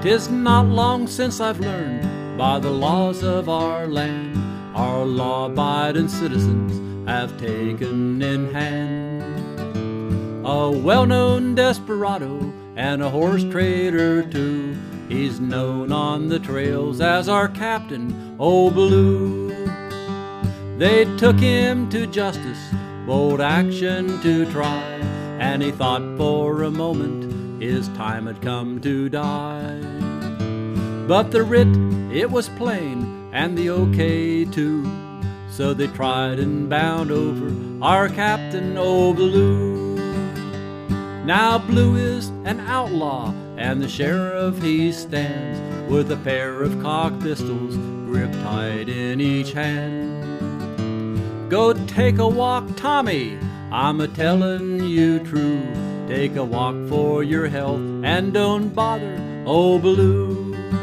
'Tis not long since I've learned by the laws of our land, our law-abiding citizens have taken in hand a well-known desperado and a horse trader too. He's known on the trails as our Captain Old Blue. They took him to justice, bold action to try, and he thought for a moment his time had come to die. But the writ, it was plain, and the okay too, so they tried and bound over our Captain Old Blue. Now Blue is an outlaw, and the sheriff he stands with a pair of cocked pistols gripped tight in each hand. Go take a walk, Tommy, I'm a-tellin' you true. Take a walk for your health and don't bother Old Blue.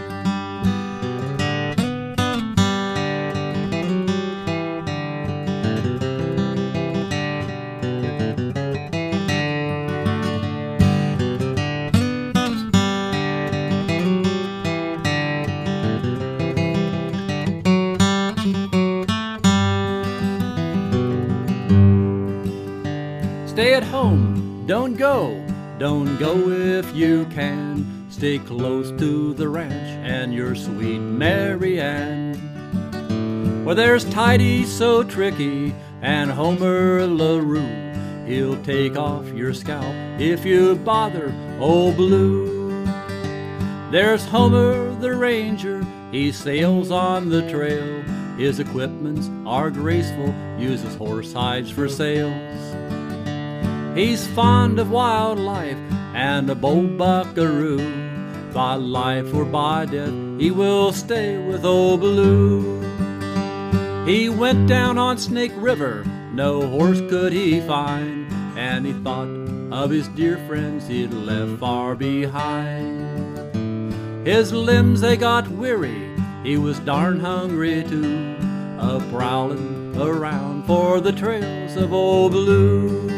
Stay at home, don't go if you can. Stay close to the ranch and your sweet Mary Ann. Where there's Tidy so tricky and Homer LaRue, he'll take off your scalp if you bother Old Blue. There's Homer the Ranger, he sails on the trail. His equipments are graceful, uses horse hides for sails. He's fond of wildlife and a bold buckaroo. By life or by death, he will stay with Old Blue. He went down on Snake River, no horse could he find, and he thought of his dear friends he'd left far behind. His limbs, they got weary, he was darn hungry too, prowling around for the trails of Old Blue.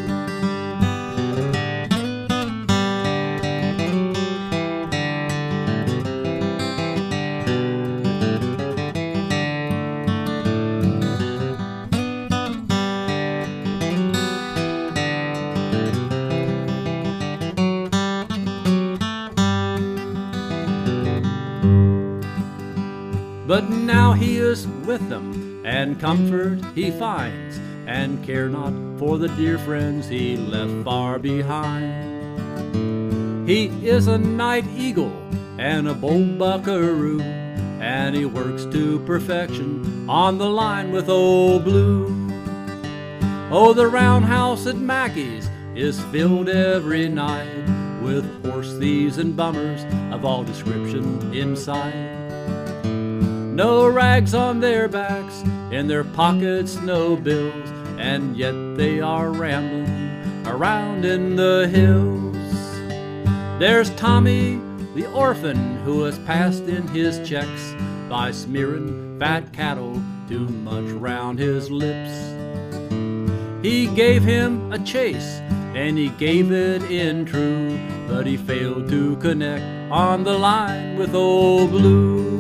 But now he is with them, and comfort he finds, and care not for the dear friends he left far behind. He is a night eagle and a bold buckaroo, and he works to perfection on the line with Old Blue. Oh, the roundhouse at Mackey's is filled every night with horse thieves and bummers of all description inside. No rags on their backs, in their pockets no bills, and yet they are rambling around in the hills. There's Tommy the orphan who has passed in his checks by smearing fat cattle too much round his lips. He gave him a chase, and he gave it in true, but he failed to connect on the line with Old Blue.